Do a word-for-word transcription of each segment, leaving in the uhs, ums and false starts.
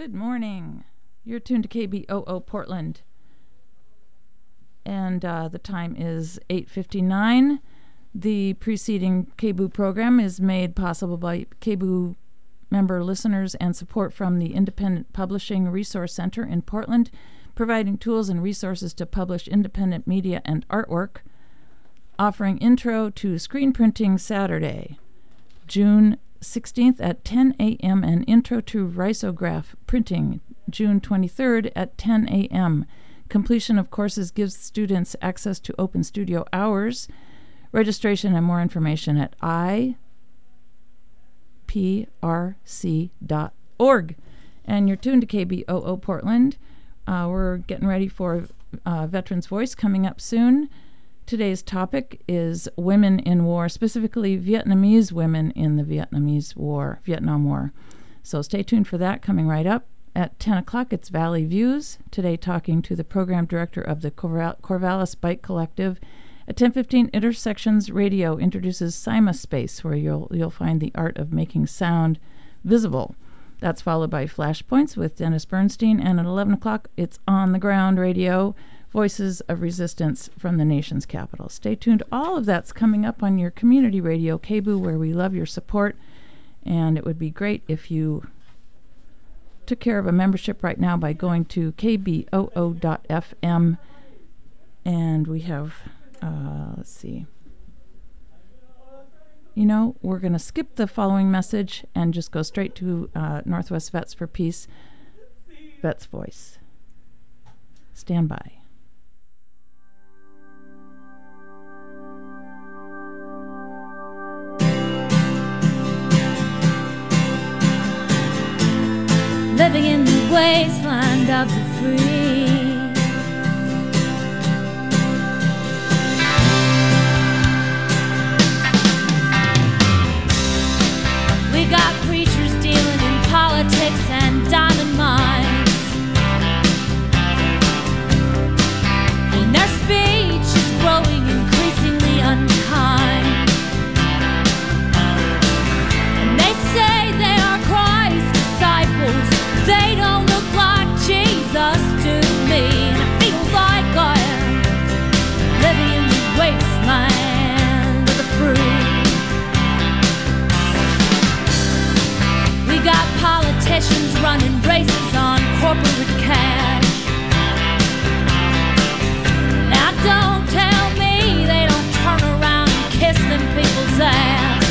Good morning. You're tuned to K B O O Portland. And uh, the time is eight fifty-nine. The preceding K B O O program is made possible by K B O O member listeners and support from the Independent Publishing Resource Center in Portland, providing tools and resources to publish independent media and artwork, offering Intro to Screen Printing Saturday, June sixteenth at ten a.m. and Intro to Risograph Printing, June twenty-third at ten a.m. Completion of courses gives students access to open studio hours. Registration and more information at i p r c dot org. And you're tuned to K B O O Portland. Uh, we're getting ready for uh, Veterans Voice coming up soon. Today's topic is women in war, specifically Vietnamese women in the Vietnamese War, Vietnam War. So stay tuned for that coming right up. At ten o'clock, it's Valley Views. Today talking to the program director of the Corval- Corvallis Bike Collective. At ten fifteen, Intersections Radio introduces CymaSpace, where you'll you'll find the art of making sound visible. That's followed by Flashpoints with Dennis Bernstein. And at eleven o'clock, it's On the Ground Radio, Voices of Resistance from the nation's capital. Stay tuned. All of that's coming up on your community radio, K B O O, where we love your support. And it would be great if you took care of a membership right now by going to k b o o dot f m. And we have, uh, let's see. You know, we're going to skip the following message and just go straight to uh, Northwest Vets for Peace, Vets Voice. Stand by. Living in the wasteland of the free, we got preachers dealing in politics and diamond mines, and their speech is growing increasingly unkind, and they say they are Christ's disciples. They don't look like Jesus to me, and it feels like I am living in the wasteland of the free. We got politicians running races on corporate cash. Now don't tell me they don't turn around and kiss them people's ass.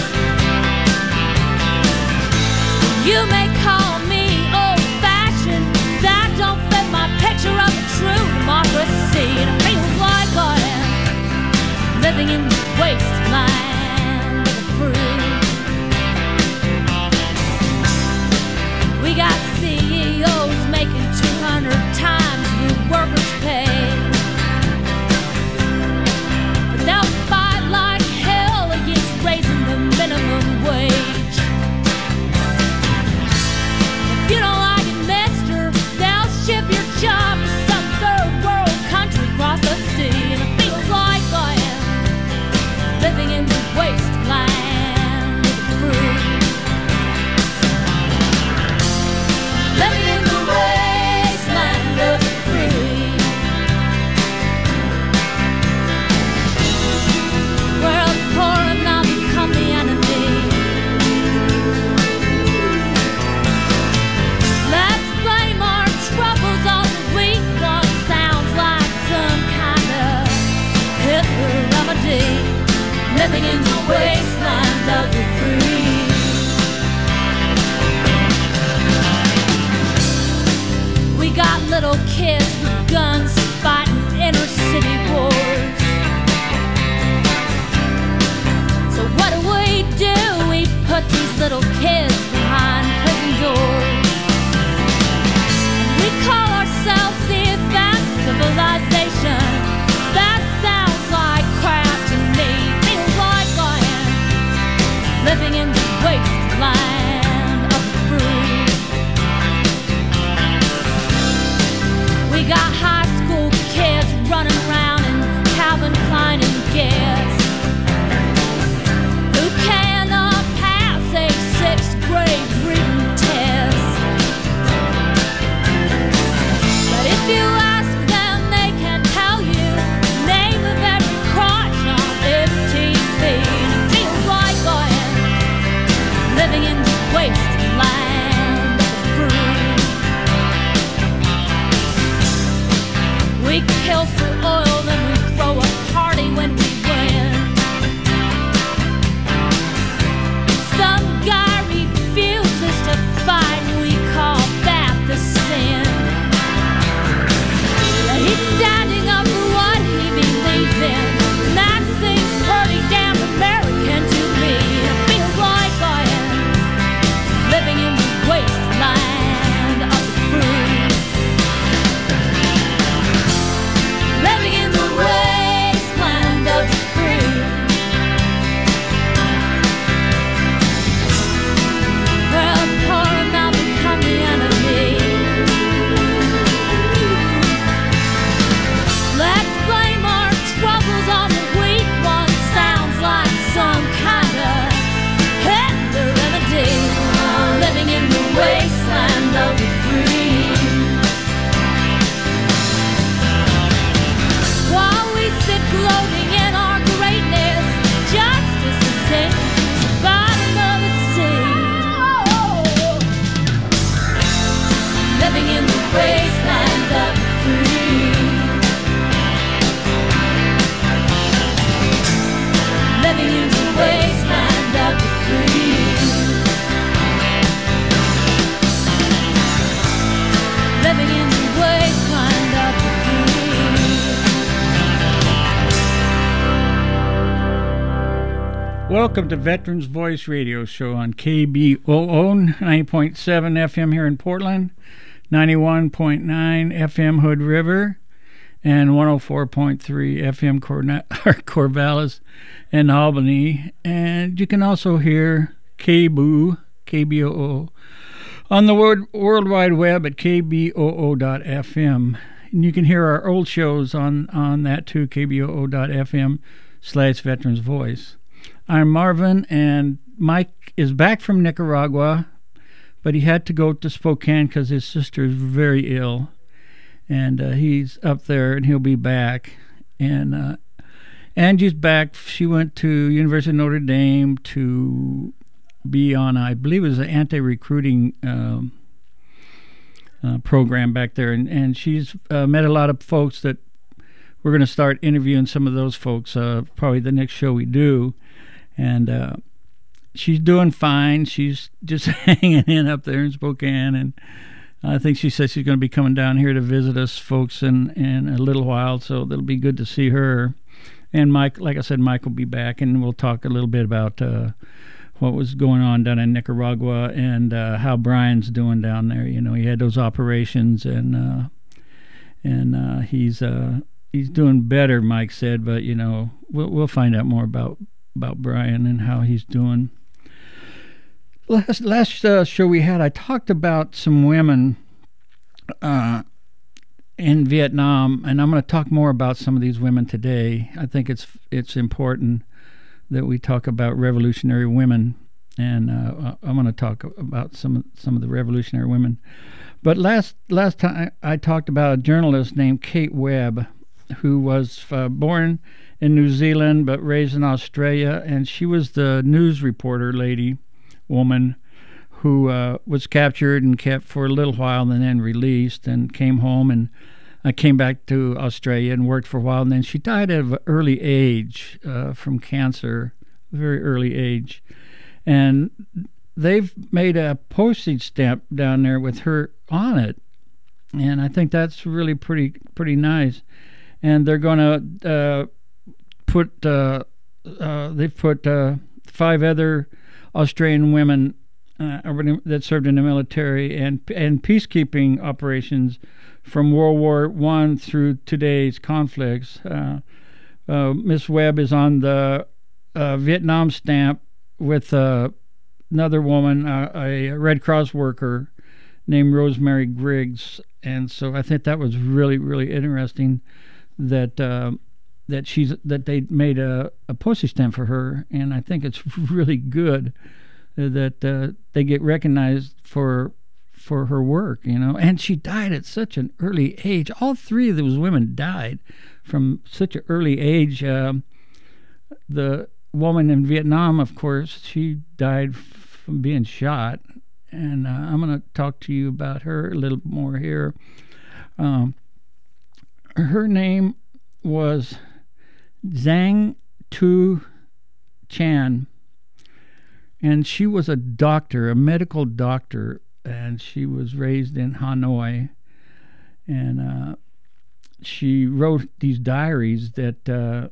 You may call me old-fashioned, that don't fit my picture of a true democracy, and it feels like I am living in the wasteland of the free. We got C E Os making two hundred times the workers' pay, but they'll fight like hell against raising the minimum wage. You don't like it, mister, they'll ship your job to some third world country across the sea, and it feels like I am living in the wasteland of the free. Living in the wasteland Welcome to Veterans Voice Radio Show on K B O O ninety point seven F M here in Portland, ninety-one point nine F M Hood River, and one oh four point three F M Corna- Corvallis and Albany. And you can also hear K B O O, K B O O, on the World, World Wide Web at K B O O dot F M. And you can hear our old shows on, on that too, K B O O dot F M slash Veterans Voice. I'm Marvin, and Mike is back from Nicaragua, but he had to go to Spokane because his sister is very ill, and uh, he's up there, and he'll be back. And uh, Angie's back. She went to University of Notre Dame to be on, I believe it was an anti-recruiting um, uh, program back there, and, and she's uh, met a lot of folks that we're going to start interviewing some of those folks, uh, probably the next show we do. And uh, she's doing fine. She's just hanging in up there in Spokane. And I think she said she's going to be coming down here to visit us folks in, in a little while. So it'll be good to see her. And Mike, like I said, Mike will be back. And we'll talk a little bit about uh, what was going on down in Nicaragua and uh, how Brian's doing down there. You know, he had those operations and uh, and uh, he's uh, he's doing better, Mike said. But, you know, we'll, we'll find out more about about Brian and how he's doing. Last last uh, show we had, I talked about some women uh, in Vietnam, and I'm going to talk more about some of these women today. I think it's it's important that we talk about revolutionary women, and uh, I'm going to talk about some of, some of the revolutionary women. But last last time I talked about a journalist named Kate Webb, who was uh, born in New Zealand but raised in Australia, and she was the news reporter lady, woman, who uh, was captured and kept for a little while and then released and came home, and I came back to Australia and worked for a while, and then she died at an early age uh, from cancer, very early age. And they've made a postage stamp down there with her on it, and I think that's really pretty pretty nice. And they're going to uh, put, uh, uh, they've put uh, five other Australian women uh, that served in the military and and peacekeeping operations from World War One through today's conflicts. Uh, uh, Miss Webb is on the uh, Vietnam stamp with uh, another woman, uh, a Red Cross worker named Rosemary Griggs. And so I think that was really, really interesting that uh, that she's that they made a, a postage stamp for her, and I think it's really good that uh, they get recognized for for her work, you know. And she died at such an early age. All three of those women died from such an early age. Uh, the woman in Vietnam, of course, she died from being shot, and uh, I'm going to talk to you about her a little more here. Um, her name was Zhang Tu Chan, and she was a doctor, a medical doctor, and she was raised in Hanoi, and uh, she wrote these diaries that uh,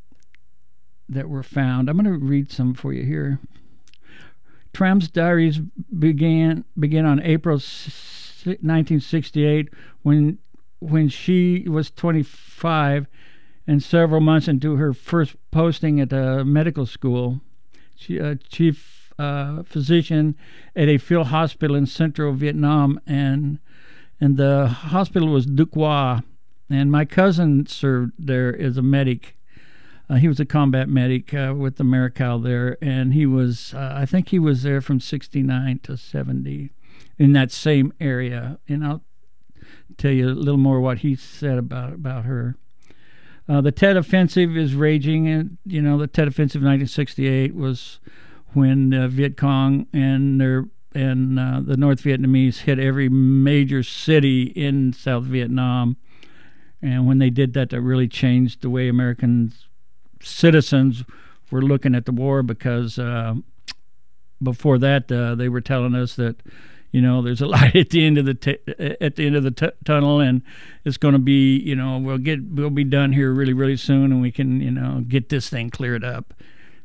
that were found. I'm going to read some for you here. Tram's diaries began began on April nineteen sixty-eight when when she was twenty-five and several months into her first posting at a medical school. She uh, chief uh, physician at a field hospital in central Vietnam, and and the hospital was Duc Hoa, and my cousin served there as a medic. Uh, he was a combat medic uh, with the Marical there, and he was, uh, I think he was there from sixty-nine to seventy in that same area. And I'll tell you a little more what he said about about her. Uh, the Tet Offensive is raging, and you know the Tet Offensive of nineteen sixty-eight was when uh, Viet Cong and their and uh, the North Vietnamese hit every major city in South Vietnam, and when they did that, that really changed the way Americans citizens were looking at the war, because uh, before that uh, they were telling us that, you know, there's a light at the end of the t- at the end of the t- tunnel, and it's going to be, you know, we'll get we'll be done here really really soon, and we can, you know, get this thing cleared up.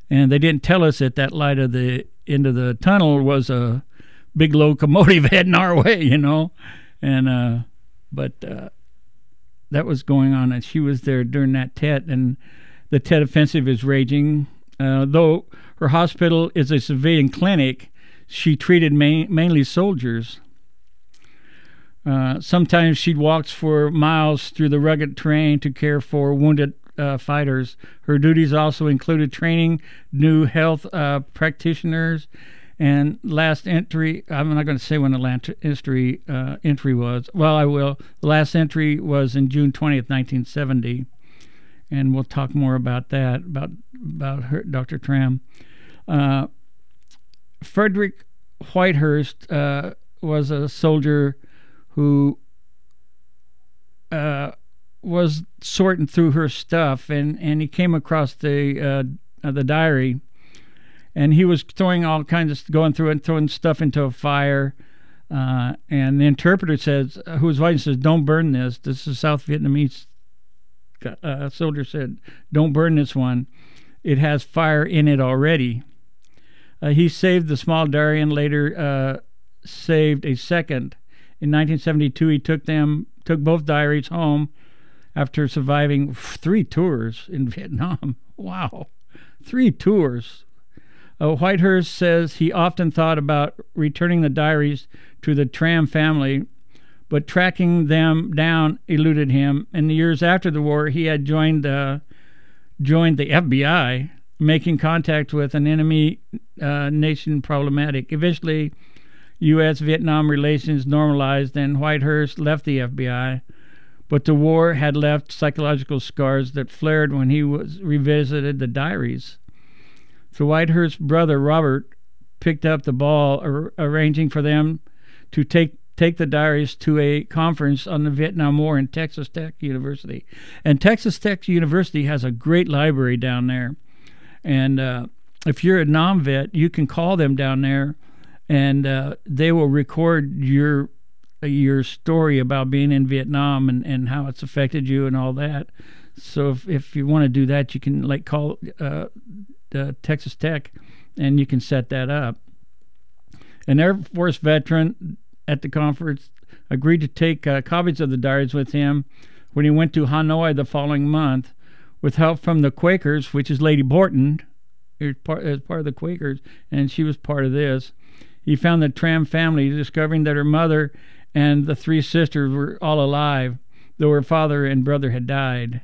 And they didn't tell us that that light at the end of the tunnel was a big locomotive heading our way, you know. And uh, but uh, that was going on, and she was there during that Tet, and the Tet Offensive is raging. Uh, though her hospital is a civilian clinic, she treated ma- mainly soldiers. Uh, sometimes she'd walk for miles through the rugged terrain to care for wounded uh, fighters. Her duties also included training new health uh, practitioners. And last entry, I'm not going to say when the last entry uh, entry was. Well, I will. The last entry was in June twentieth, nineteen seventy, and we'll talk more about that, about about her, Doctor Tram. Uh, Frederick Whitehurst uh, was a soldier who uh, was sorting through her stuff, and, and he came across the uh, the diary. And he was throwing all kinds of, going through it and throwing stuff into a fire. Uh, and the interpreter says, who was writing says, don't burn this. This is South Vietnamese uh, soldier said, don't burn this one. It has fire in it already. Uh, he saved the small diary and later uh, saved a second. In nineteen seventy-two, he took them, took both diaries home after surviving three tours in Vietnam. Wow. Three tours. Uh, Whitehurst says he often thought about returning the diaries to the Tram family, but tracking them down eluded him. In the years after the war, he had joined uh, joined the F B I, making contact with an enemy uh, nation problematic. Eventually, U S Vietnam relations normalized, and Whitehurst left the F B I. But the war had left psychological scars that flared when he was revisited the diaries. So Whitehurst's brother, Robert, picked up the ball, ar- arranging for them to take take the diaries to a conference on the Vietnam War in Texas Tech University. And Texas Tech University has a great library down there. And uh, if you're a non-vet, you can call them down there, and uh, they will record your your story about being in Vietnam and, and how it's affected you and all that. So if, if you want to do that, you can like call uh, uh, Texas Tech, and you can set that up. An Air Force veteran at the conference agreed to take uh, copies of the diaries with him when he went to Hanoi the following month. With help from the Quakers, which is Lady Borton, is part, is part of the Quakers, and she was part of this. He found the Tram family, discovering that her mother and the three sisters were all alive, though her father and brother had died.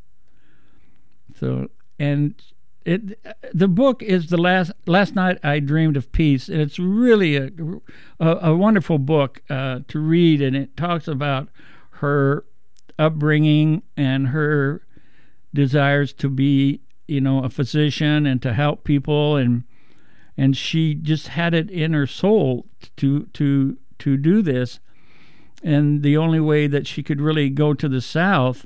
So, and it, the book is the last. Last Night I Dreamed of Peace, and it's really a a, a wonderful book uh, to read, and it talks about her upbringing and her desires to be, you know, a physician and to help people, and and she just had it in her soul to to to do this. And the only way that she could really go to the South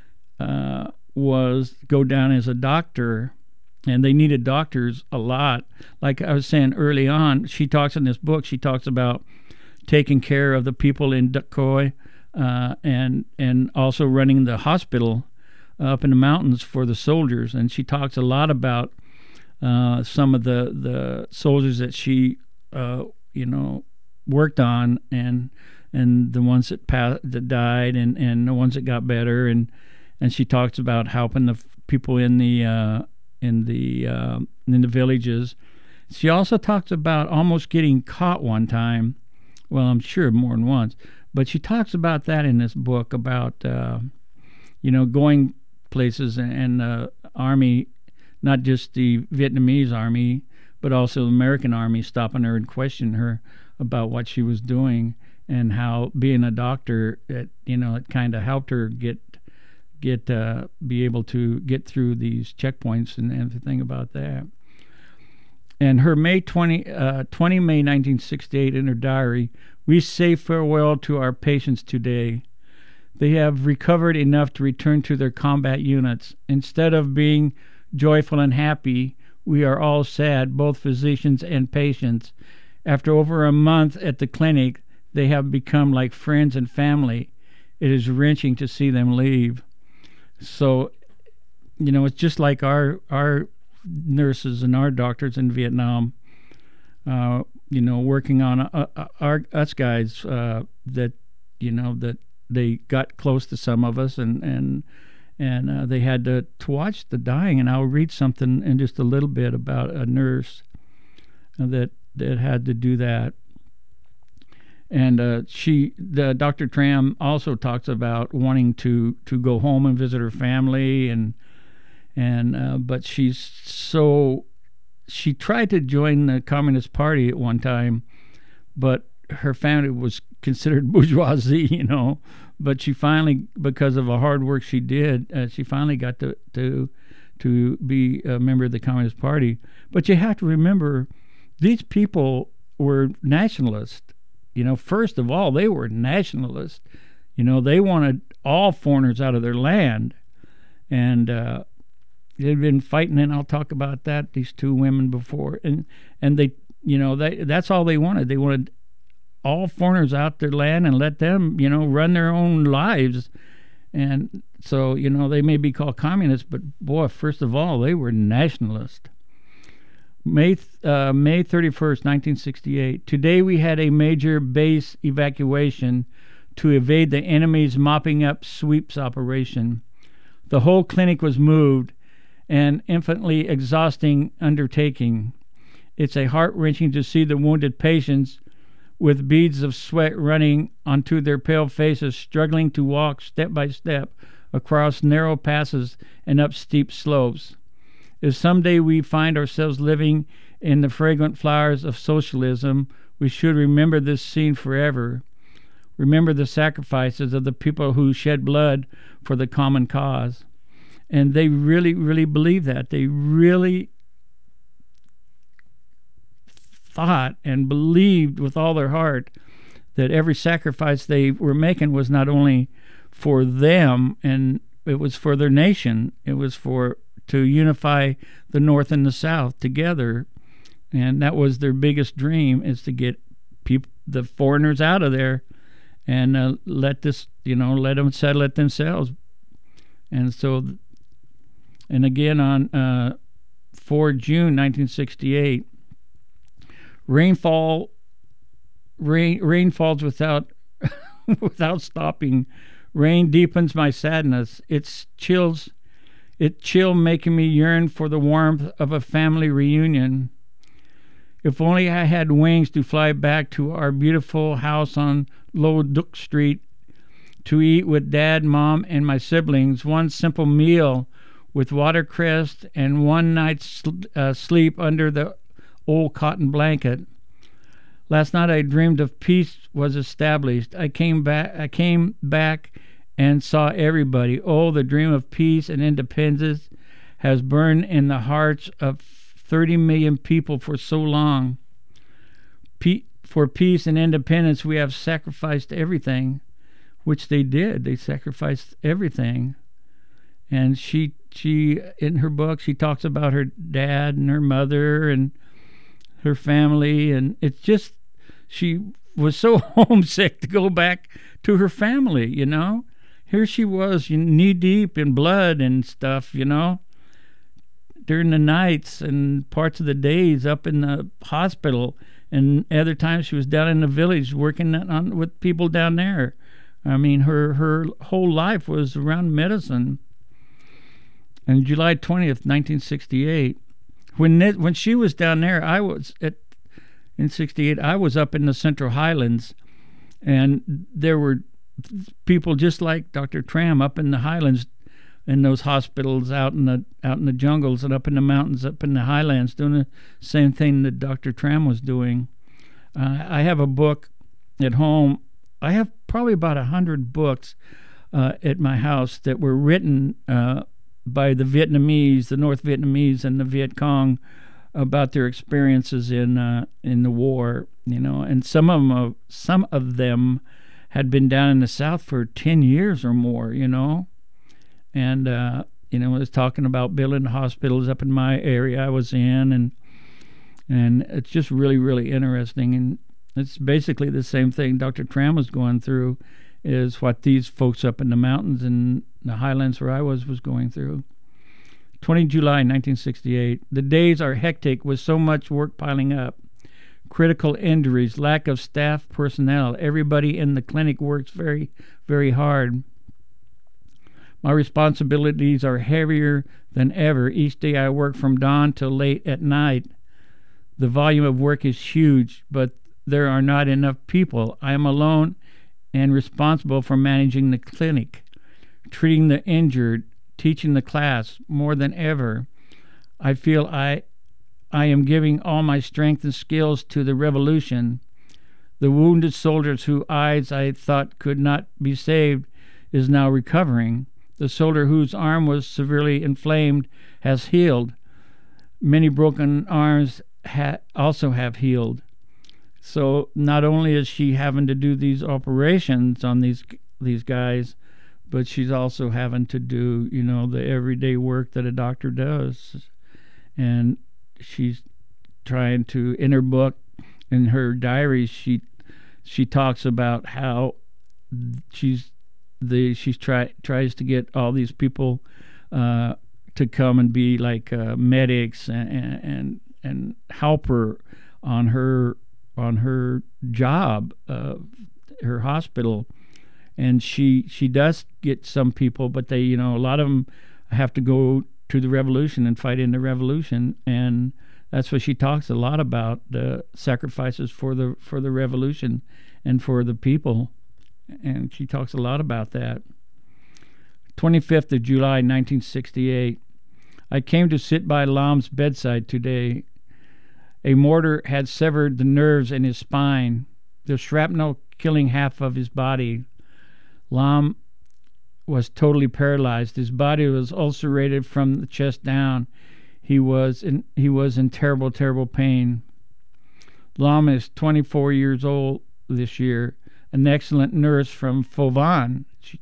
uh, was go down as a doctor, and they needed doctors a lot. Like I was saying early on, she talks in this book, she talks about taking care of the people in Duc Quoc, uh, and and also running the hospital up in the mountains for the soldiers. And she talks a lot about uh, some of the, the soldiers that she, uh, you know, worked on, and and the ones that passed, that died, and, and the ones that got better, and and she talks about helping the people in the uh, in the uh, in the villages. She also talks about almost getting caught one time. Well, I'm sure more than once, but she talks about that in this book about uh, you know, going places, and the uh, army, not just the Vietnamese army, but also the American army, stopping her and questioning her about what she was doing, and how being a doctor, it, you know, it kind of helped her get get uh, be able to get through these checkpoints and everything about that. And her May twentieth, uh, twentieth of May nineteen sixty-eight, in her diary, "We say farewell to our patients today. They have recovered enough to return to their combat units. Instead of being joyful and happy, we are all sad, both physicians and patients. After over a month at the clinic, they have become like friends and family. It is wrenching to see them leave." So, you know, it's just like our our nurses and our doctors in Vietnam, uh, you know, working on uh, uh, our us guys uh, that, you know, that they got close to some of us, and and and uh, they had to, to watch the dying. And I'll read something in just a little bit about a nurse that that had to do that. And uh, she, the Doctor Tram, also talks about wanting to, to go home and visit her family, and and uh, but she's so she tried to join the Communist Party at one time, but her family was considered bourgeoisie, you know. But she finally, because of the hard work she did, uh, she finally got to to to be a member of the Communist Party. But you have to remember, these people were nationalists. You know, first of all, they were nationalists. You know, they wanted all foreigners out of their land. And uh, they'd been fighting, and I'll talk about that, these two women before. And and they, you know, they that's all they wanted. They wanted all foreigners out their land and let them, you know, run their own lives. And so, you know, they may be called communists, but boy, first of all, they were nationalists. May uh, May thirty-first, nineteen sixty-eight. Today we had a major base evacuation to evade the enemy's mopping up sweeps operation. The whole clinic was moved, an infinitely exhausting undertaking. It's a heart-wrenching to see the wounded patients with beads of sweat running onto their pale faces, struggling to walk step by step across narrow passes and up steep slopes. If someday we find ourselves living in the fragrant flowers of socialism, we should remember this scene forever. Remember the sacrifices of the people who shed blood for the common cause. And they really, really believed that. They really thought and believed with all their heart that every sacrifice they were making was not only for them, and it was for their nation. It was for to unify the North and the South together, and that was their biggest dream, is to get people, the foreigners, out of there, and uh, let this, you know, let them settle it themselves. And so, and again on uh, the fourth of June, nineteen sixty-eight, rainfall, rain, rain falls without without stopping. Rain deepens my sadness. It's chills. It chill making me yearn for the warmth of a family reunion. If only I had wings to fly back to our beautiful house on Low Duck Street to eat with Dad, Mom, and my siblings one simple meal with watercress and one night's sl- uh, sleep under the old cotton blanket. Last night I dreamed of peace was established. I came back. I came back. and saw everybody. Oh, the dream of peace and independence has burned in the hearts of thirty million people for so long. Pe- for peace and independence, we have sacrificed everything, which they did. They sacrificed everything. And she, she in her book, she talks about her dad and her mother and her family. And it's just, she was so homesick to go back to her family, you know. Here she was, knee deep in blood and stuff, you know, during the nights and parts of the days up in the hospital, and other times she was down in the village working on with people down there. I mean, her her whole life was around medicine. And July twentieth, nineteen sixty-eight, when it, when she was down there, I was at in sixty-eight. I was up in the Central Highlands, and there were people just like Doctor Tram up in the Highlands, in those hospitals out in the out in the jungles and up in the mountains, up in the Highlands, doing the same thing that Doctor Tram was doing. Uh, I have a book at home. I have probably about a hundred books uh, at my house that were written uh, by the Vietnamese, the North Vietnamese, and the Viet Cong about their experiences in uh, in the war. You know, and some of them, uh, some of them had been down in the South for ten years or more. You know. And, uh, you know, I was talking about building hospitals up in my area I was in, and and it's just really, really interesting. And it's basically the same thing Doctor Tram was going through is what these folks up in the mountains and the highlands where I was was going through. twentieth of July, nineteen sixty-eight. The days are hectic with so much work piling up. Critical injuries, lack of staff personnel. Everybody in the clinic works very, very hard. My responsibilities are heavier than ever. Each day I work from dawn till late at night. The volume of work is huge, but there are not enough people. I am alone and responsible for managing the clinic, treating the injured, teaching the class. More than ever, I feel I I am giving all my strength and skills to the revolution. The wounded soldiers whose eyes I thought could not be saved is now recovering. The soldier whose arm was severely inflamed has healed. Many broken arms ha- also have healed. So not only is she having to do these operations on these these guys, but she's also having to do, you know, the everyday work that a doctor does. And she's trying to, in her book, in her diary, she she talks about how she's the she's try tries to get all these people uh, to come and be like uh, medics and, and and help her on her on her job, uh, her hospital. And she she does get some people, but they, you know, a lot of them have to go to the revolution and fight in the revolution, and that's what she talks a lot about, the sacrifices for the for the revolution and for the people, and she talks a lot about that. twenty-fifth of July, nineteen sixty-eight. I came to sit by Lam's bedside today. A mortar had severed the nerves in his spine, the shrapnel killing half of his body. Lam was totally paralyzed. His body was ulcerated from the chest down. He was in he was in terrible, terrible pain. Lam is twenty-four years old this year, an excellent nurse from Fauvan. She,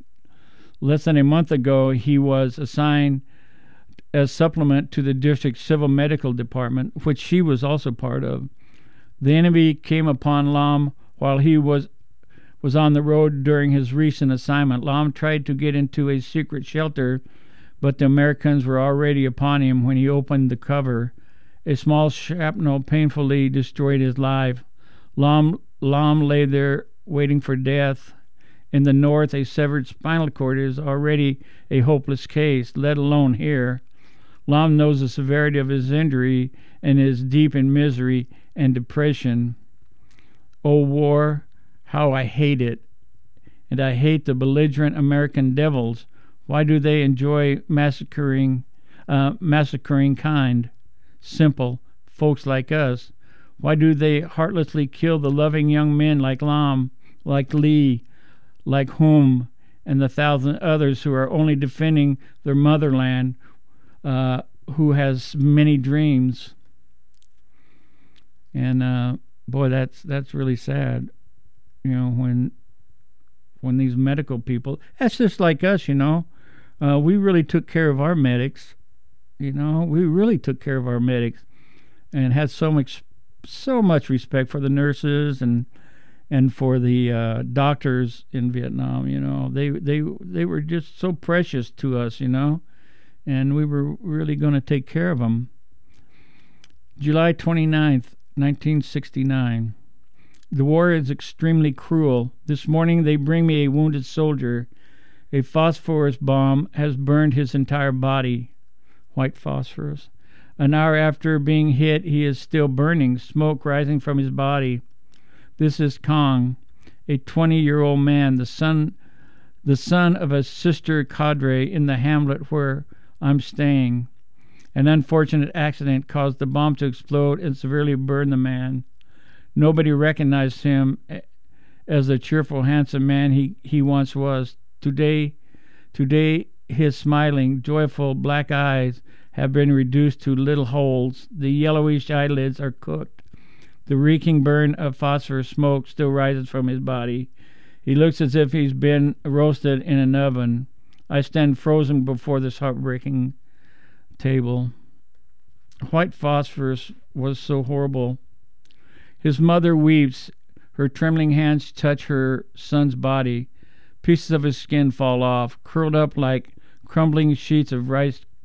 less than a month ago, he was assigned as supplement to the district civil medical department, which she was also part of. The enemy came upon Lam while he was was on the road during his recent assignment. Lam tried to get into a secret shelter, but the Americans were already upon him when he opened the cover. A small shrapnel painfully destroyed his life. Lam, Lam lay there waiting for death. In the north, a severed spinal cord is already a hopeless case, let alone here. Lam knows the severity of his injury and is deep in misery and depression. O war, how I hate it. And I hate the belligerent American devils. Why do they enjoy massacring, uh, massacring kind, simple folks like us? Why do they heartlessly kill the loving young men like Lam, like Lee, like Hum, and the thousand others who are only defending their motherland, uh, who has many dreams? And uh, boy, that's that's really sad. You know, when when these medical people, that's just like us, you know. Uh, we really took care of our medics. You know, we really took care of our medics and had so much so much respect for the nurses and and for the uh, doctors in Vietnam. You know, they they they were just so precious to us, you know, and we were really going to take care of them. July twenty-ninth, nineteen sixty-nine. The war is extremely cruel. This morning they bring me a wounded soldier. A phosphorus bomb has burned his entire body. White phosphorus. An hour after being hit, he is still burning, smoke rising from his body. This is Kong, a twenty-year-old man, the son, the son of a sister cadre in the hamlet where I'm staying. An unfortunate accident caused the bomb to explode and severely burn the man. Nobody recognized him as the cheerful, handsome man he, he once was. Today, today, his smiling, joyful black eyes have been reduced to little holes. The yellowish eyelids are cooked. The reeking burn of phosphorus smoke still rises from his body. He looks as if he's been roasted in an oven. I stand frozen before this heartbreaking table. White phosphorus was so horrible. His mother weeps. Her trembling hands touch her son's body. Pieces of his skin fall off, curled up like crumbling sheets of rice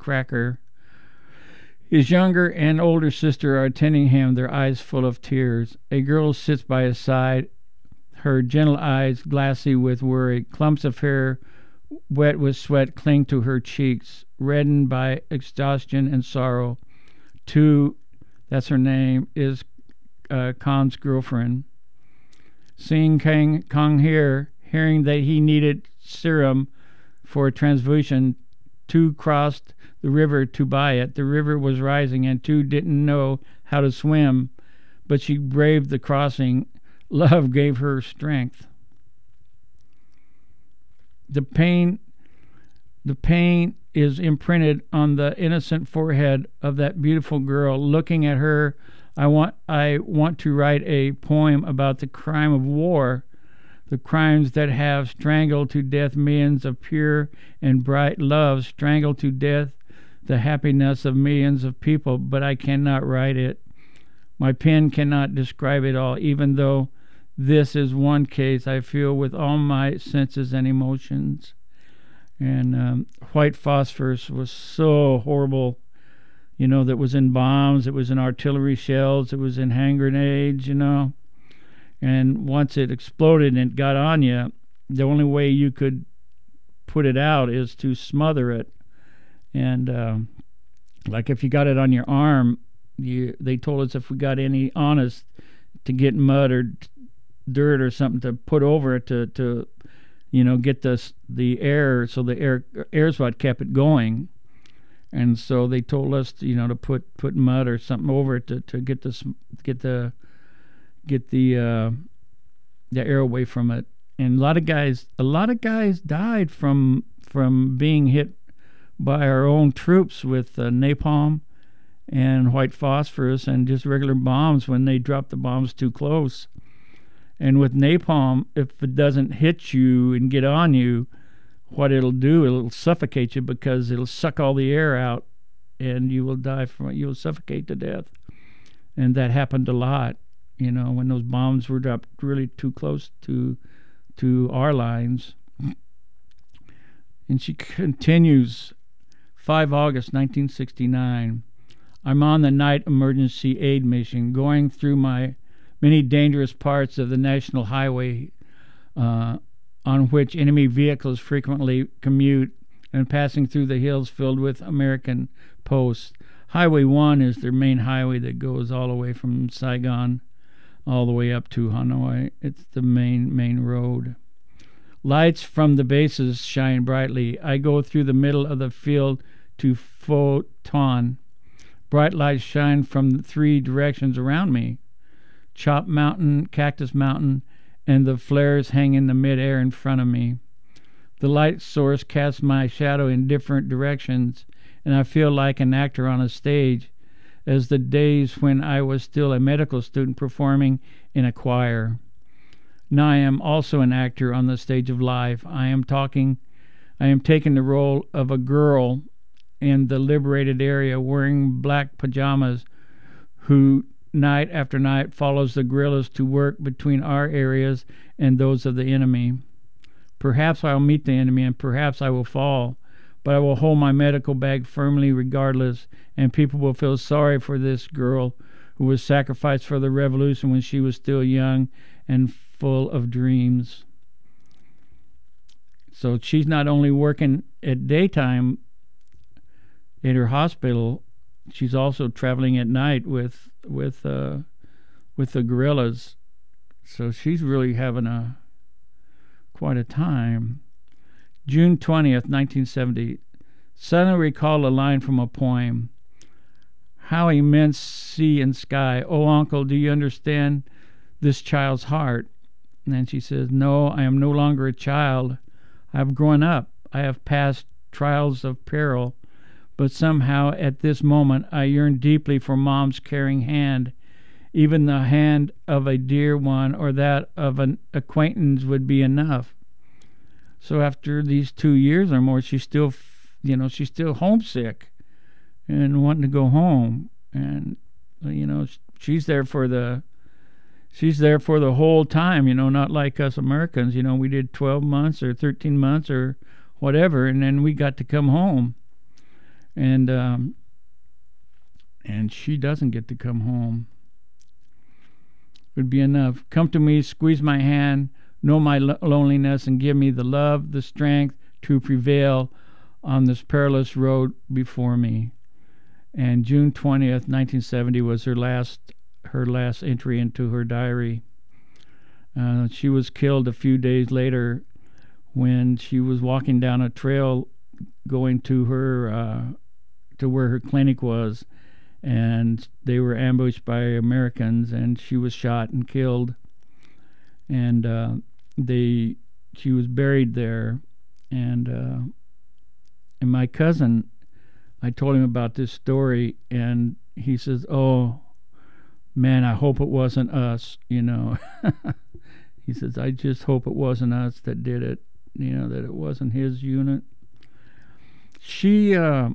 cracker. His younger and older sister are attending him, their eyes full of tears. A girl sits by his side, her gentle eyes glassy with worry. Clumps of hair, wet with sweat, cling to her cheeks, reddened by exhaustion and sorrow. Tu, that's her name, is uh, Khan's girlfriend. Seeing Kang, Kang here, hearing that he needed serum for a transfusion, Tu crossed the river to buy it. The river was rising, and Tu didn't know how to swim, but she braved the crossing. Love gave her strength. The pain, the pain is imprinted on the innocent forehead of that beautiful girl. Looking at her, I want, I want to write a poem about the crime of war, the crimes that have strangled to death millions of pure and bright love, strangled to death the happiness of millions of people, but I cannot write it. My pen cannot describe it all, even though this is one case I feel with all my senses and emotions. And um, white phosphorus was so horrible, you know, that was in bombs, it was in artillery shells, it was in hand grenades, you know. And once it exploded and it got on you, the only way you could put it out is to smother it. And uh, like if you got it on your arm, you, they told us if we got any on us to get mud or d- dirt or something to put over it to, to you know, get the, the air, so the air air's what kept it going. And so they told us, to, you know, to put, put mud or something over it to, to get the get the get the uh, the air away from it. And a lot of guys, a lot of guys died from from being hit by our own troops with uh, napalm and white phosphorus and just regular bombs when they dropped the bombs too close. And with napalm, if it doesn't hit you and get on you, what it'll do, it'll suffocate you because it'll suck all the air out, and you will die from it. You'll suffocate to death. And that happened a lot, you know, when those bombs were dropped really too close to to our lines. And she continues, five August nineteen sixty-nine. I'm on the night emergency aid mission, going through my many dangerous parts of the national highway uh, on which enemy vehicles frequently commute, and passing through the hills filled with American posts. Highway one is their main highway that goes all the way from Saigon all the way up to Hanoi. It's the main, main road. Lights from the bases shine brightly. I go through the middle of the field to Pho Ton. Bright lights shine from three directions around me. Chop Mountain, Cactus Mountain, and the flares hang in the midair in front of me. The light source casts my shadow in different directions, and I feel like an actor on a stage, as the days when I was still a medical student performing in a choir. Now I am also an actor on the stage of life. I am talking, I am taking the role of a girl in the liberated area wearing black pajamas who night after night follows the guerrillas to work between our areas and those of the enemy. Perhaps I'll meet the enemy and perhaps I will fall, but I will hold my medical bag firmly regardless, and people will feel sorry for this girl who was sacrificed for the revolution when she was still young and full of dreams. So she's not only working at daytime in her hospital, she's also traveling at night with with uh, with the guerrillas. So she's really having a quite a time. June twentieth, nineteen seventy. Suddenly recall a line from a poem. How immense sea and sky. Oh, uncle, do you understand this child's heart? And then she says, no, I am no longer a child. I have grown up. I have passed trials of peril. But somehow at this moment I yearn deeply for Mom's caring hand. Even the hand of a dear one or that of an acquaintance would be enough. So after these two years or more, she's still, you know, she's still homesick and wanting to go home. And, you know, she's there for the, she's there for the whole time, you know, not like us Americans. You know, we did twelve months or thirteen months or whatever, and then we got to come home. and um, and she doesn't get to come home. Would be enough. Come to me, squeeze my hand, know my lo- loneliness, and give me the love, the strength to prevail on this perilous road before me. And June twentieth, nineteen seventy was her last her last entry into her diary. Uh, she was killed a few days later when she was walking down a trail going to her uh, to where her clinic was, and they were ambushed by Americans, and she was shot and killed. And uh, they she was buried there, and uh, and my cousin, I told him about this story, and he says, "Oh, man, I hope it wasn't us," you know. He says, "I just hope it wasn't us that did it, you know, that it wasn't his unit." She, uh,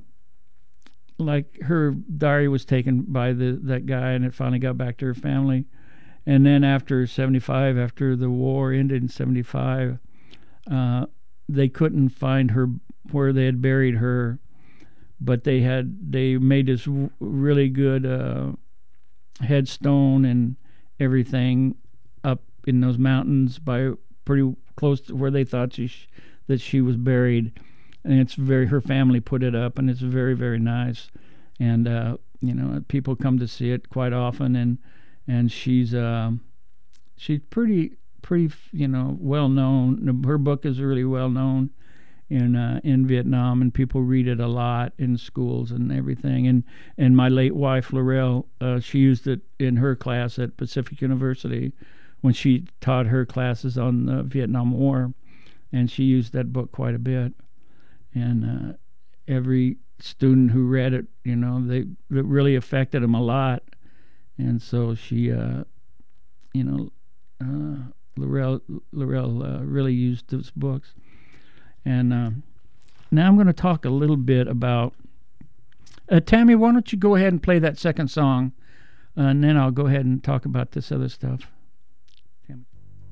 like, her diary was taken by the that guy, and it finally got back to her family. And then after seventy-five, after the war ended in seventy-five, uh, they couldn't find her where they had buried her, but they had they made this w- really good uh, headstone and everything up in those mountains by pretty close to where they thought she sh- that she was buried. And it's very her family put it up, and it's very, very nice. And uh, you know, people come to see it quite often, and and she's uh, she's pretty pretty you know well known. Her book is really well known in uh, in Vietnam, and people read it a lot in schools and everything. And and my late wife Laurel, uh, she used it in her class at Pacific University when she taught her classes on the Vietnam War, and she used that book quite a bit. And uh, every student who read it, you know, they it really affected them a lot. And so she, uh, you know, uh, Laurel, Laurel uh, really used those books. And uh, now I'm going to talk a little bit about... Uh, Tammy, why don't you go ahead and play that second song, uh, and then I'll go ahead and talk about this other stuff. Tammy.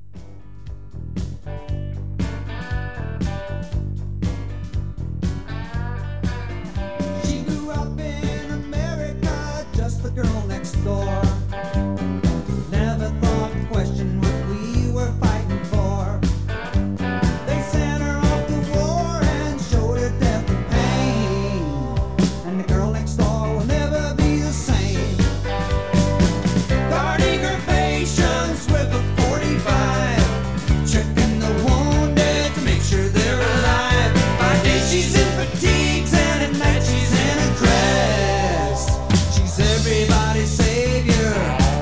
She grew up in America, just the girl next door. Never thought to question what we were fighting for. They sent her off to war and showed her death and pain. And the girl next door will never be the same. Guarding her patients with a forty-five, checking the wounded to make sure they're alive. By day she's in fatigues and at night she's in a dress. She's everybody's savior,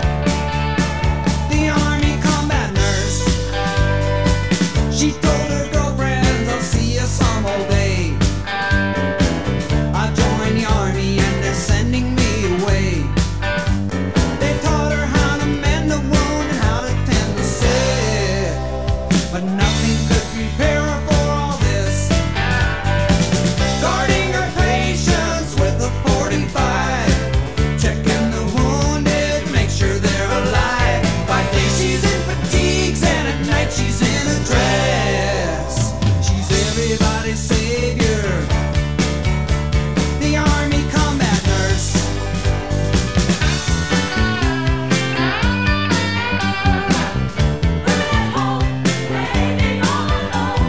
the army combat nurse. She told her girlfriends, "I'll see you some old day. I joined the army and they're sending me away." They taught her how to mend a wound and how to tend the sick, but nothing could prepare her for all this. Guarding her patients with a forty-five, checking the wounded to make sure they're alive. By day she's in fatigues and at night she's in a dress. She's everybody's savior, the army combat nurse. Waiting all alone.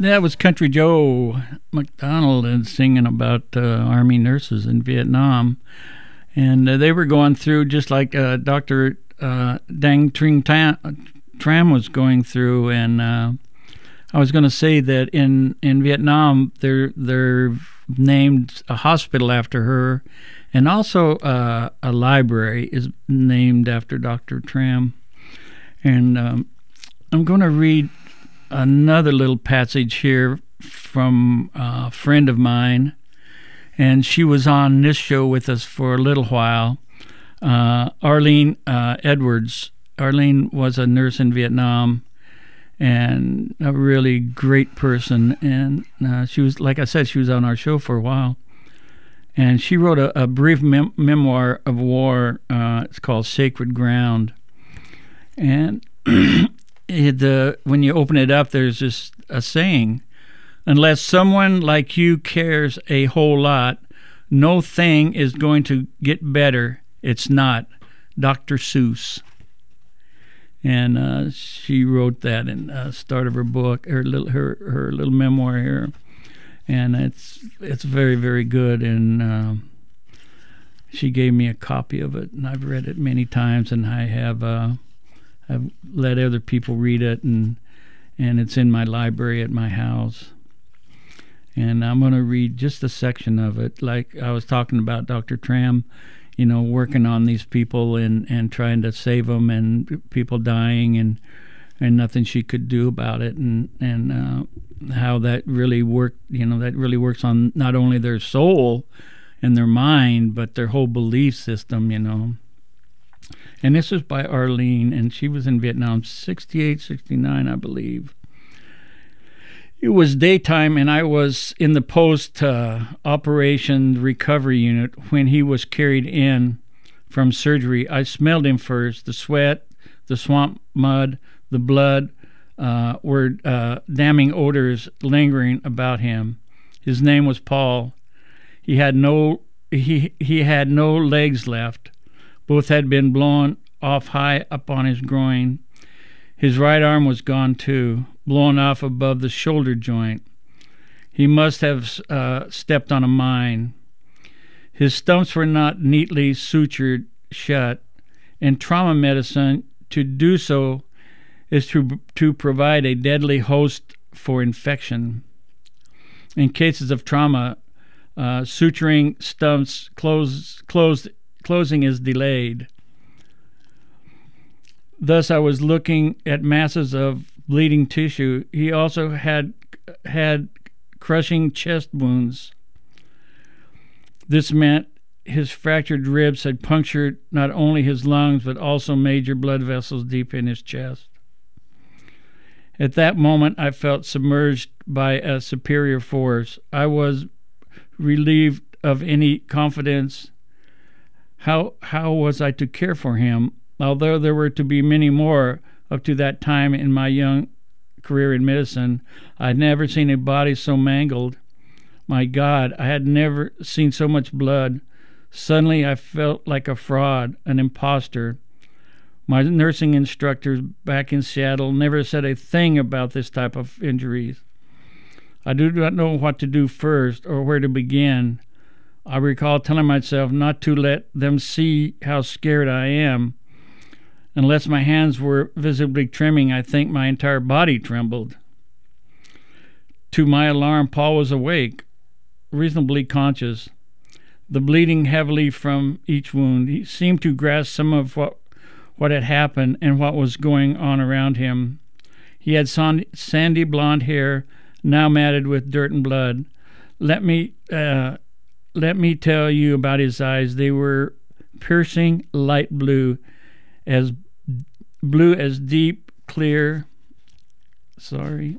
That was Country Joe McDonald and singing about uh, Army nurses in Vietnam. And uh, they were going through just like uh, Doctor Uh, Dang Tring Tam, Tram was going through. And uh, I was going to say that in, in Vietnam, they're, they're named a hospital after her. And also uh, a library is named after Doctor Tram. And um, I'm going to read another little passage here from a friend of mine, and she was on this show with us for a little while. Uh, Arlene uh, Edwards. Arlene was a nurse in Vietnam and a really great person. And uh, she was, like I said, she was on our show for a while. And she wrote a, a brief mem- memoir of war. Uh, it's called Sacred Ground. And it, uh, when you open it up, there's just a saying, unless someone like you cares a whole lot, no thing is going to get better. It's not. Doctor Seuss. And uh, she wrote that in the start of her book, her little, her, her little memoir here. And it's it's very, very good. And uh, she gave me a copy of it, and I've read it many times, and I have... Uh, I've let other people read it, and and it's in my library at my house. And I'm going to read just a section of it. Like I was talking about Doctor Tram, you know, working on these people and, and trying to save them, and people dying, and and nothing she could do about it, and and uh, how that really worked. You know, that really works on not only their soul and their mind, but their whole belief system. You know. And this is by Arlene, and she was in Vietnam, sixty-eight, sixty-nine, I believe. It was daytime, and I was in the post-operation uh, recovery unit when he was carried in from surgery. I smelled him first. The sweat, the swamp mud, the blood uh, were uh, damning odors lingering about him. His name was Paul. He had no he he had no legs left. Both had been blown off high up on his groin. His right arm was gone too, blown off above the shoulder joint. He must have uh, stepped on a mine. His stumps were not neatly sutured shut. In trauma medicine, to do so is to, to provide a deadly host for infection. In cases of trauma, uh, suturing stumps close, closed Closing is delayed. Thus, I was looking at masses of bleeding tissue. He also had had crushing chest wounds. This meant his fractured ribs had punctured not only his lungs, but also major blood vessels deep in his chest. At that moment, I felt submerged by a superior force. I was relieved of any confidence. How how was I to care for him? Although there were to be many more up to that time in my young career in medicine, I had never seen a body so mangled. My God, I had never seen so much blood. Suddenly I felt like a fraud, an imposter. My nursing instructors back in Seattle never said a thing about this type of injuries. I do not know what to do first or where to begin. I recall telling myself not to let them see how scared I am. Unless my hands were visibly trembling, I think my entire body trembled. To my alarm, Paul was awake, reasonably conscious, the bleeding heavily from each wound. He seemed to grasp some of what, what had happened and what was going on around him. He had sandy blonde hair, now matted with dirt and blood. Let me... Uh, Let me tell you about his eyes. They were piercing light blue, as blue as deep, clear, sorry.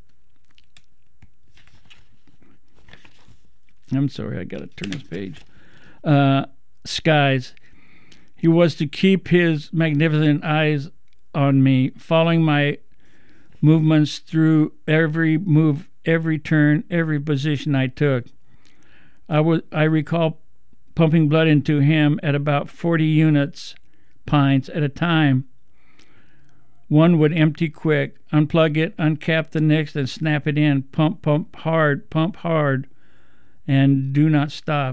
I'm sorry, I got to turn this page. Uh, skies. He was to keep his magnificent eyes on me, following my movements through every move, every turn, every position I took. I, was, I recall pumping blood into him at about forty units, pints at a time. One would empty quick, unplug it, uncap the next, and snap it in. Pump, pump hard, pump hard, and do not stop.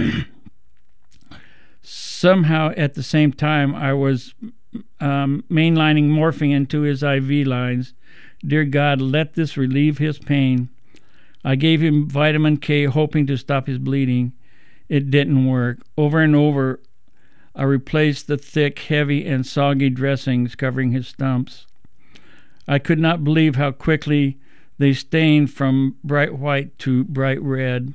Somehow, at the same time, I was um, mainlining morphine into his I V lines. Dear God, let this relieve his pain. I gave him vitamin K, hoping to stop his bleeding. It didn't work. Over and over, I replaced the thick, heavy, and soggy dressings covering his stumps. I could not believe how quickly they stained from bright white to bright red.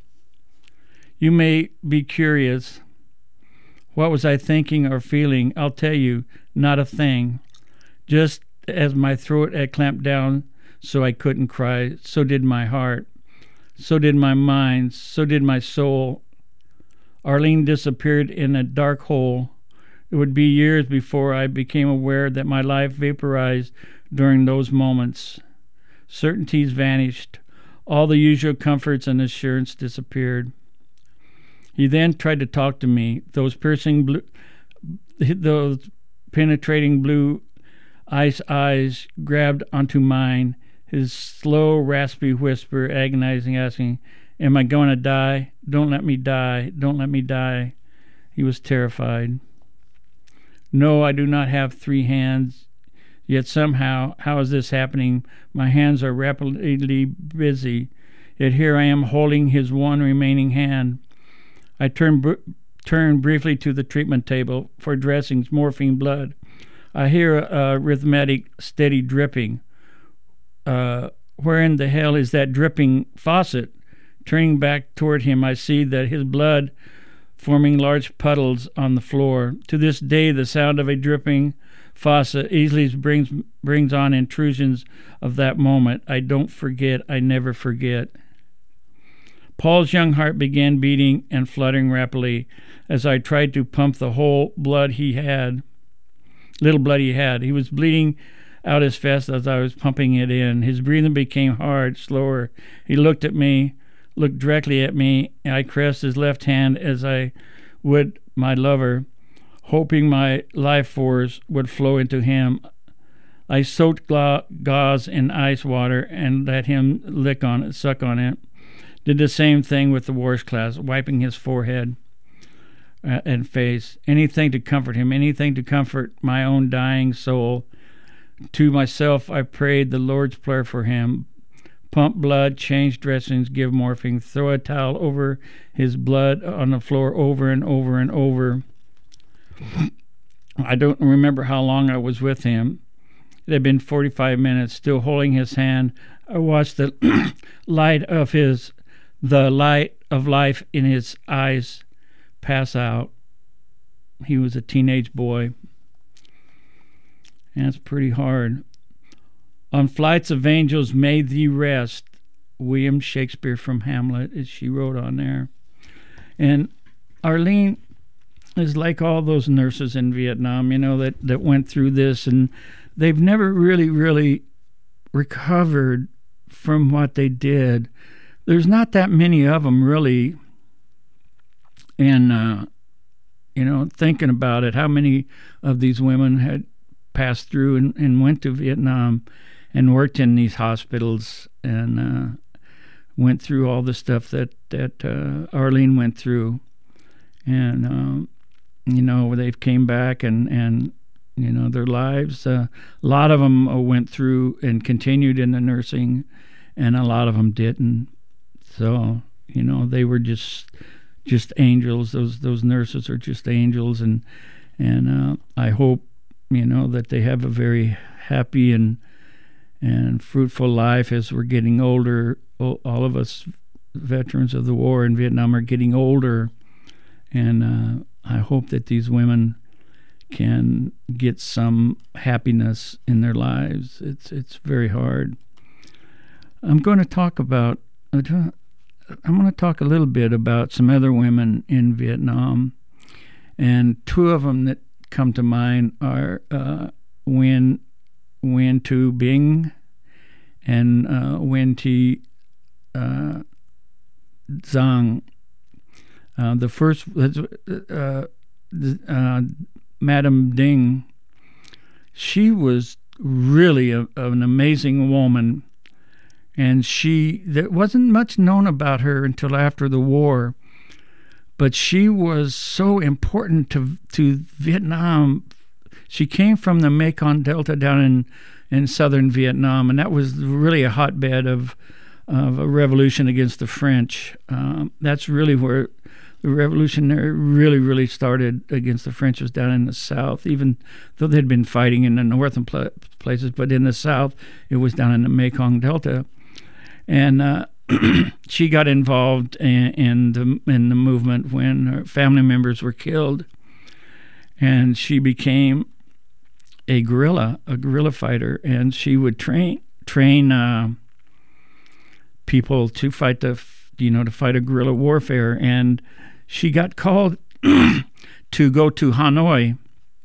You may be curious. What was I thinking or feeling? I'll tell you, not a thing. Just as my throat had clamped down so I couldn't cry, so did my heart. So did my mind. So did my soul. Arlene disappeared in a dark hole. It would be years before I became aware that my life vaporized during those moments. Certainties vanished. All the usual comforts and assurance disappeared. He then tried to talk to me. Those piercing blue, those penetrating blue ice eyes grabbed onto mine. His slow, raspy whisper, agonizing, asking, "Am I going to die? Don't let me die. Don't let me die." He was terrified. No, I do not have three hands. Yet somehow, how is this happening? My hands are rapidly busy. Yet here I am holding his one remaining hand. I turn, br- turn briefly to the treatment table for dressings, morphine, blood. I hear a rhythmic, steady dripping. Uh, where in the hell is that dripping faucet? Turning back toward him, I see that his blood forming large puddles on the floor. To this day, the sound of a dripping faucet easily brings brings on intrusions of that moment. I don't forget. I never forget. Paul's young heart began beating and fluttering rapidly as I tried to pump the whole blood he had, little blood he had. He was bleeding out as fast as I was pumping it in. His breathing became hard, slower. He looked at me, looked directly at me. I caressed his left hand as I would my lover, hoping my life force would flow into him. I soaked gla- gauze in ice water and let him lick on it, suck on it. Did the same thing with the washcloth, wiping his forehead uh, and face. Anything to comfort him, anything to comfort my own dying soul. To myself, I prayed the Lord's Prayer for him. Pump blood, change dressings, give morphine, throw a towel over his blood on the floor over and over and over. I don't remember how long I was with him. It had been forty-five minutes, still holding his hand. I watched the light of his, the light of life in his eyes pass out. He was a teenage boy. And it's pretty hard. On flights of angels may thee rest. William Shakespeare from Hamlet, as she wrote on there. And Arlene is like all those nurses in Vietnam, you know, that, that went through this, and they've never really, really recovered from what they did. There's not that many of them, really. And, uh, you know, thinking about it, how many of these women had passed through and, and went to Vietnam and worked in these hospitals and uh, went through all the stuff that, that uh, Arlene went through. And, um, you know, they've came back and, and you know, their lives, uh, a lot of them uh, went through and continued in the nursing, and a lot of them didn't. So, you know, they were just just angels. Those those nurses are just angels, and and uh, I hope, you know, that they have a very happy and and fruitful life as we're getting older. All of us veterans of the war in Vietnam are getting older, and uh, I hope that these women can get some happiness in their lives. It's it's very hard. I'm going to talk about. I'm going to talk a little bit about some other women in Vietnam, and two of them that come to mind are uh, Nguyen Nguyen Tu Binh and uh, Nguyen Thi uh, Giang. Uh, the first, uh, uh, Madame Dinh, she was really a, an amazing woman. And she, there wasn't much known about her until after the war, but she was so important to to Vietnam. She came from the Mekong Delta down in, in southern Vietnam, and that was really a hotbed of of a revolution against the French. Um, that's really where the revolution really, really started against the French, was down in the south, even though they'd been fighting in the northern pl- places. But in the south, it was down in the Mekong Delta. And uh, she got involved in, in, the, in the movement when her family members were killed. And she became a guerrilla, a guerrilla fighter. And she would train train uh, people to fight the, you know, to fight a guerrilla warfare. And she got called to go to Hanoi,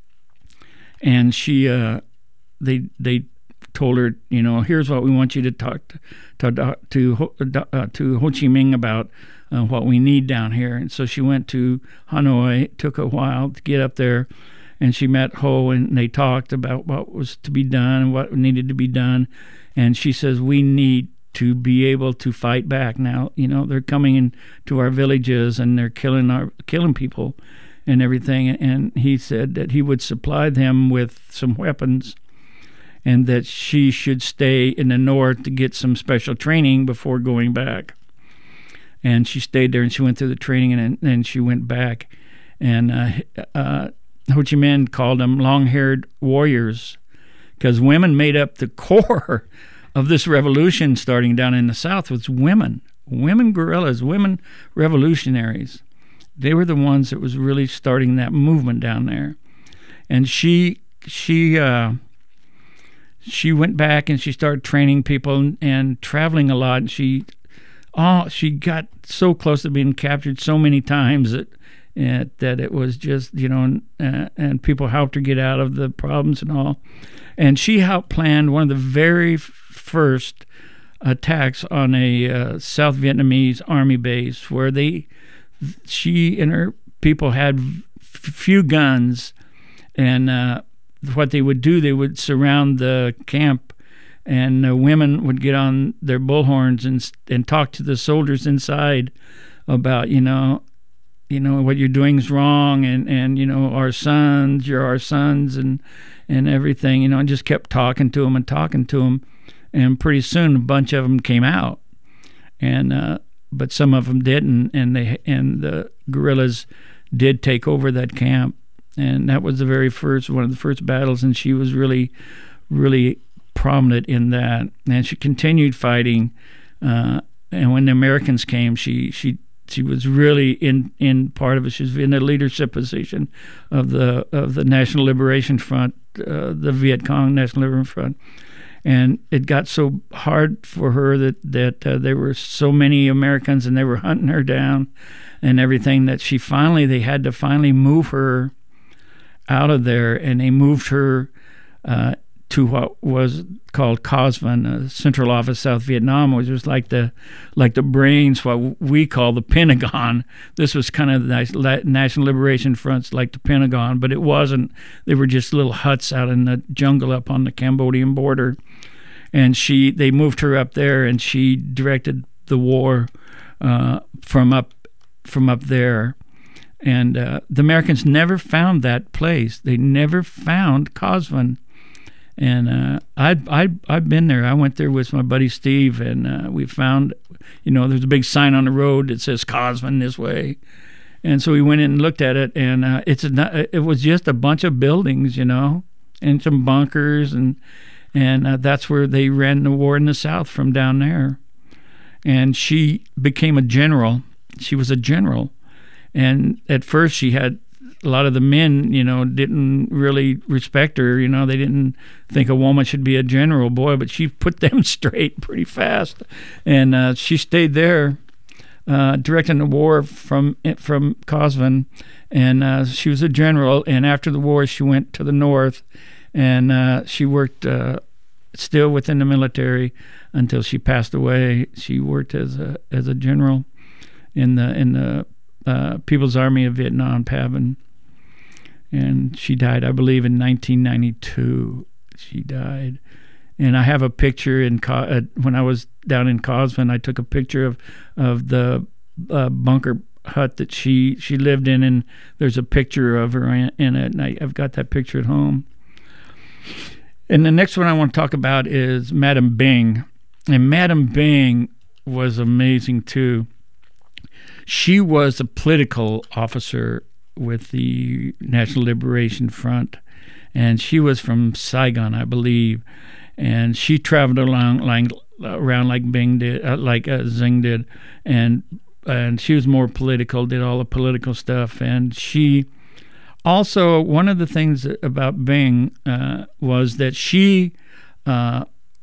and she, uh, they, they told her, you know, here's what we want you to talk to to to, uh, to Ho Chi Minh about, uh, what we need down here. And so she went to Hanoi. It took a while to get up there, and she met Ho, and they talked about what was to be done and what needed to be done. And she says, we need to be able to fight back now. You know, they're coming into our villages and they're killing our killing people and everything. And he said that he would supply them with some weapons, and that she should stay in the north to get some special training before going back. And she stayed there, and she went through the training, and then she went back. And uh, uh, Ho Chi Minh called them long-haired warriors, because women made up the core of this revolution starting down in the south. Was women, women guerrillas, women revolutionaries. They were the ones that was really starting that movement down there. And she she uh, she went back and she started training people and, and traveling a lot. And she oh she got so close to being captured so many times that uh, that it was just, you know, uh, and people helped her get out of the problems and all. And she helped plan one of the very first attacks on a uh, South Vietnamese army base, where they, she and her people had f- few guns, and uh, what they would do, they would surround the camp, and uh, women would get on their bullhorns and and talk to the soldiers inside about, you know, you know what you're doing is wrong, and and you know, our sons, you're our sons, and and everything, you know, and just kept talking to them and talking to them. And pretty soon, a bunch of them came out, and uh, but some of them didn't, and they and the guerrillas did take over that camp, and that was the very first one of the first battles. And she was really, really prominent in that, and she continued fighting. Uh, and when the Americans came, she she she was really in, in part of it. She was in a leadership position of the of the National Liberation Front, uh, the Viet Cong National Liberation Front. And it got so hard for her that, that uh, there were so many Americans, and they were hunting her down and everything, that she finally, they had to finally move her out of there. And they moved her uh, to what was called COS V N, uh, Central Office South Vietnam, which was like the like the brains, what we call the Pentagon. This was kind of the National Liberation Fronts, like the Pentagon, but it wasn't. They were just little huts out in the jungle up on the Cambodian border. And she, they moved her up there, and she directed the war uh, from up from up there. And uh, the Americans never found that place. They never found COS V N. And uh, I'd, I'd, I've been there. I went there with my buddy Steve, and uh, we found, you know, there's a big sign on the road that says COS V N this way. And so we went in and looked at it, and uh, it's a, it was just a bunch of buildings, you know, and some bunkers, and and uh, that's where they ran the war in the South from down there. And she became a general. She was a general. And at first she had, a lot of the men, you know, didn't really respect her. You know, they didn't think a woman should be a general, boy, but she put them straight pretty fast. And uh, she stayed there uh, directing the war from from COS V N. And uh, she was a general. And after the war, she went to the north, and uh, she worked uh, still within the military until she passed away. She worked as a as a general in the in the uh, People's Army of Vietnam, P A V N. And she died, I believe, in nineteen ninety-two. she died. And I have a picture in Co- uh, when I was down in Cosman, I took a picture of of the uh, bunker hut that she she lived in, and there's a picture of her in, in it, and I, I've got that picture at home. And the next one I want to talk about is Madam Bing, and Madam Bing was amazing too. She was a political officer with the National Liberation Front, and she was from Saigon, I believe. And she traveled along, like, around like Bing did, uh, like uh, Zing did, and and she was more political, did all the political stuff. And she also, one of the things about Bing uh, was that she uh,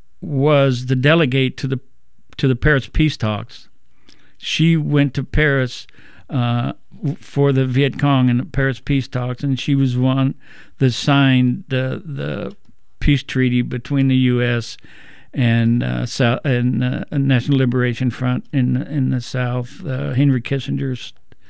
was the delegate to the to the Paris peace talks. She went to Paris uh, for the Viet Cong and the Paris peace talks, and she was one that signed the the peace treaty between the U S and uh, South and uh, National Liberation Front in in the South. Uh, Henry Kissinger's,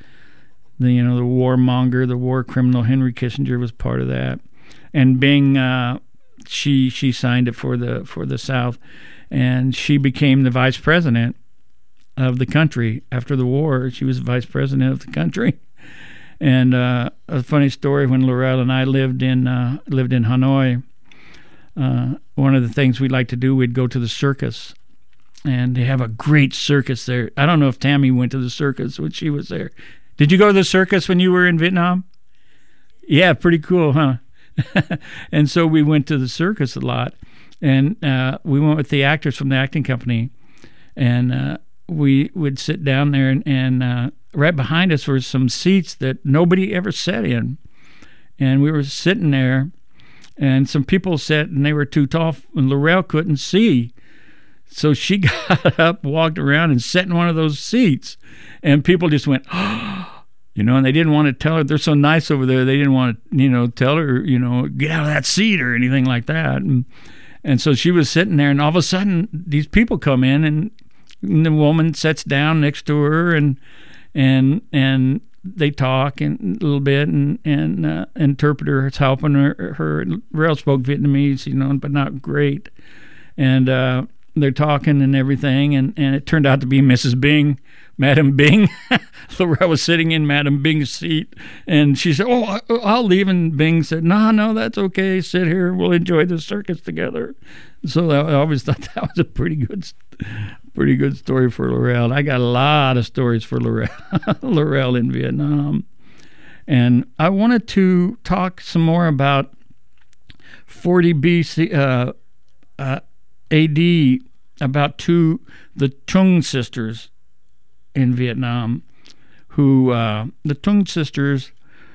the you know the warmonger, the war criminal Henry Kissinger was part of that, and Bing uh, she she signed it for the for the South, and she became the vice president of the country after the war. She was vice president of the country. And uh, a funny story: when Laurel and I lived in uh, lived in Hanoi. Uh, one of the things we'd like to do, we'd go to the circus, and they have a great circus there. I don't know if Tammy went to the circus when she was there. Did you go to the circus when you were in Vietnam? Yeah, pretty cool, huh? And so we went to the circus a lot, and uh, we went with the actors from the acting company, and uh, we would sit down there, and, and uh, right behind us were some seats that nobody ever sat in, and we were sitting there. And some people sat, and they were too tall, and Laurel couldn't see. So she got up, walked around, and sat in one of those seats. And people just went, oh, you know, and they didn't want to tell her, they're so nice over there, they didn't want to, you know, tell her, you know, get out of that seat or anything like that. And, and so she was sitting there, and all of a sudden, these people come in, and, and the woman sits down next to her, and, and, and, they talk and a little bit, and and uh, interpreter is helping her. Her Rail spoke Vietnamese, you know, but not great. And uh, they're talking and everything, and, and it turned out to be Missus Bing, Madam Bing. Laurel was sitting in Madam Bing's seat, and she said, "Oh, I'll leave." And Bing said, "No, no, that's okay. Sit here. We'll enjoy the circus together." So I always thought that was a pretty good. Pretty good story for Laurel. I got a lot of stories for Laurel, Laurel in Vietnam. And I wanted to talk some more about forty B C, uh, uh, A D, about two, the Trung sisters in Vietnam, who, uh, the Trung sisters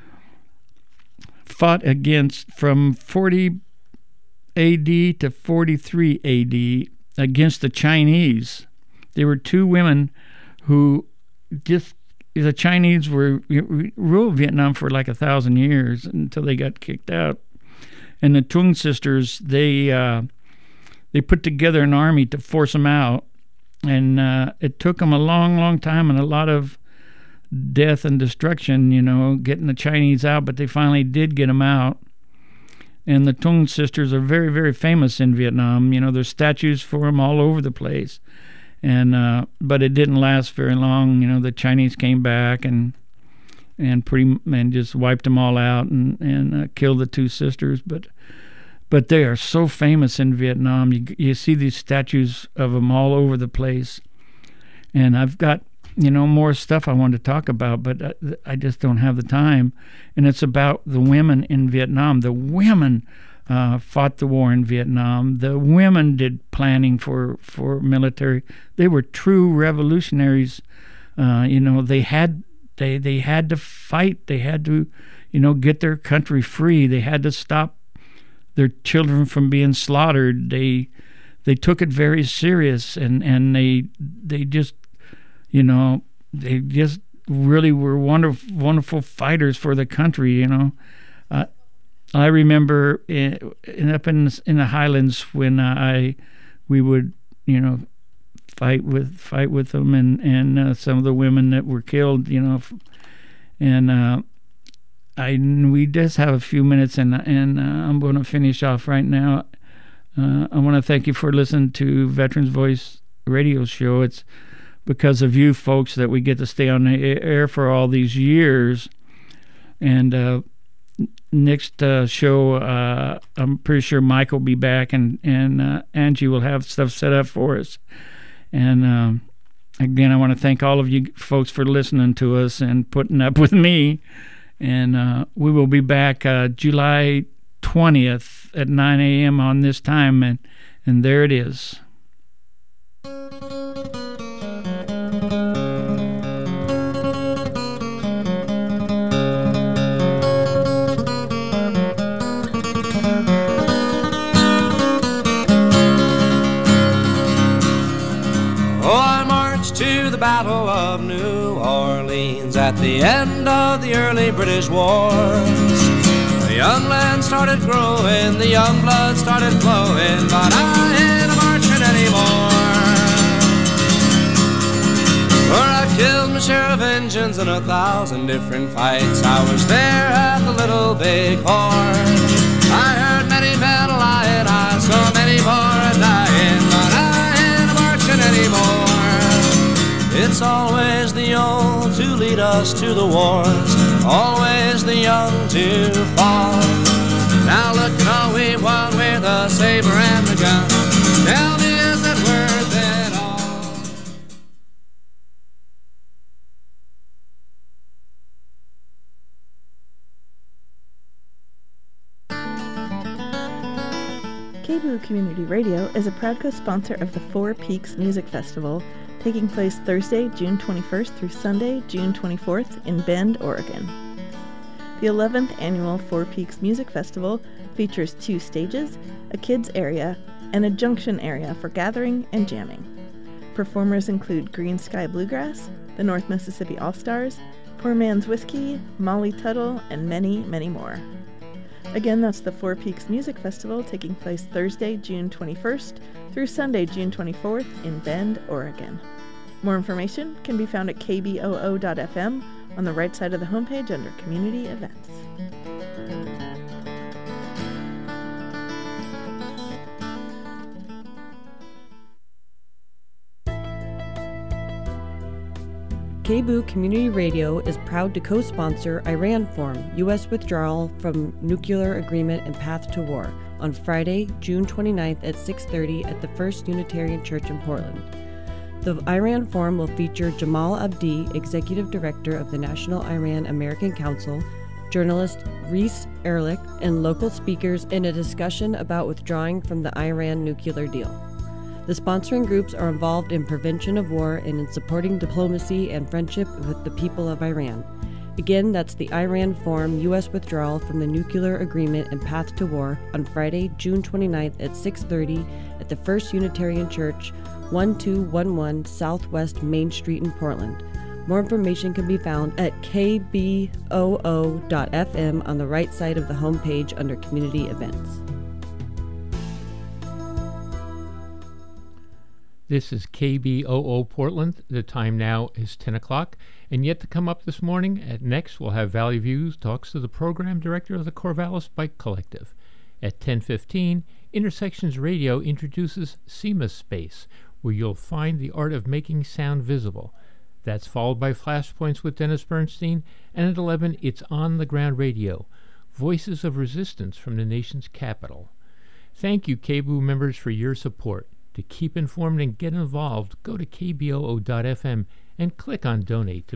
fought against, from forty A D to forty-three A D, against the Chinese. There were two women who just, the Chinese were ruled Vietnam for like a thousand years until they got kicked out. And the Trung sisters, they uh, they put together an army to force them out. And uh, it took them a long, long time and a lot of death and destruction, you know, getting the Chinese out. But they finally did get them out. And the Trung sisters are very, very famous in Vietnam. You know, there's statues for them all over the place. And uh, but it didn't last very long. You know, the Chinese came back and and pretty and just wiped them all out and and uh, killed the two sisters. But but they are so famous in Vietnam. You you see these statues of them all over the place. And I've got, you know, more stuff I want to talk about, but I, I just don't have the time. And it's about the women in Vietnam. The women uh, fought the war in Vietnam. The women did planning for, for military. They were true revolutionaries. Uh, you know, they had they they had to fight. They had to, you know, get their country free. They had to stop their children from being slaughtered. They they took it very serious, and, and they they just, you know, they just really were wonderful, wonderful fighters for the country. You know, uh, I remember in, in, up in in the Highlands when uh, I we would, you know, fight with fight with them, and and uh, some of the women that were killed. You know, and uh, I we just have a few minutes, and and uh, I'm going to finish off right now. Uh, I want to thank you for listening to Veterans Voice Radio Show. It's because of you folks that we get to stay on the air for all these years. And uh, next uh, show, uh, I'm pretty sure Mike will be back, and, and uh, Angie will have stuff set up for us. And um, again, I want to thank all of you folks for listening to us and putting up with me. And uh, we will be back uh, July twentieth at nine a.m. on this time, and, and there it is. To the Battle of New Orleans at the end of the early British wars. The young land started growing, the young blood started flowing, but I ain't marching anymore. For I killed my share of Injuns in a thousand different fights. I was there at the Little Big Horn. I heard many men lying, I saw many more dying, but I ain't marching anymore. It's always the old to lead us to the wars, always the young to fall. Now look at all we've won with the saber and the gun. Tell me, is it worth it all? K B O O Community Radio is a proud co-sponsor of the Four Peaks Music Festival, taking place Thursday, June twenty-first through Sunday, June twenty-fourth in Bend, Oregon. The eleventh annual Four Peaks Music Festival features two stages, a kids area, and a junction area for gathering and jamming. Performers include Green Sky Bluegrass, the North Mississippi All-Stars, Poor Man's Whiskey, Molly Tuttle, and many, many more. Again, that's the Four Peaks Music Festival taking place Thursday, June twenty-first through Sunday, June twenty-fourth in Bend, Oregon. More information can be found at k b o o dot f m on the right side of the homepage under Community Events. K B O O Community Radio is proud to co-sponsor Iran Forum, U S Withdrawal from Nuclear Agreement and Path to War, on Friday, June twenty-ninth at six thirty at the First Unitarian Church in Portland. The Iran Forum will feature Jamal Abdi, Executive Director of the National Iran American Council, journalist Reese Ehrlich, and local speakers in a discussion about withdrawing from the Iran nuclear deal. The sponsoring groups are involved in prevention of war and in supporting diplomacy and friendship with the people of Iran. Again, that's the Iran Forum U S Withdrawal from the Nuclear Agreement and Path to War on Friday, June twenty-ninth at six thirty at the First Unitarian Church, twelve eleven Southwest Main Street in Portland. More information can be found at k b o o dot f m on the right side of the homepage under Community Events. This is K B O O Portland. The time now is ten o'clock. And yet to come up this morning, at next we'll have Valley Views talks to the program director of the Corvallis Bike Collective. At ten fifteen, Intersections Radio introduces SEMA Space, where you'll find the art of making sound visible. That's followed by Flashpoints with Dennis Bernstein, and at eleven, it's On the Ground Radio, Voices of Resistance from the nation's capital. Thank you, K B O O members, for your support. To keep informed and get involved, go to k b o o dot f m and click on Donate to